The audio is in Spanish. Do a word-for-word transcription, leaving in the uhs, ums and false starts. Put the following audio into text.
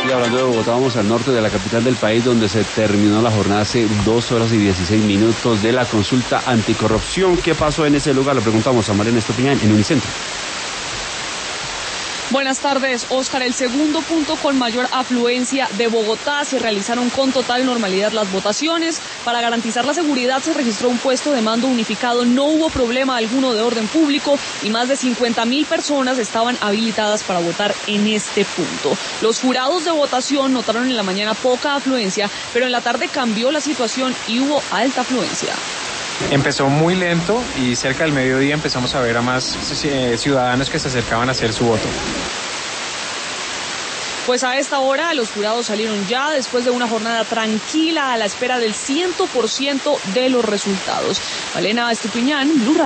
Y hablando de Bogotá, vamos al norte de la capital del país, donde se terminó la jornada hace dos horas y dieciséis minutos de la consulta anticorrupción. ¿Qué pasó en ese lugar? Lo preguntamos a Mariana Estupiñán en Unicentro. Buenas tardes, Oscar. El segundo punto con mayor afluencia de Bogotá. Se realizaron con total normalidad las votaciones. Para garantizar la seguridad se registró un puesto de mando unificado. No hubo problema alguno de orden público y más de cincuenta mil personas estaban habilitadas para votar en este punto. Los jurados de votación notaron en la mañana poca afluencia, pero en la tarde cambió la situación y hubo alta afluencia. Empezó muy lento y cerca del mediodía empezamos a ver a más ciudadanos que se acercaban a hacer su voto. Pues a esta hora los jurados salieron ya después de una jornada tranquila a la espera del cien por ciento de los resultados. Malena Estupiñán, Blue Radio.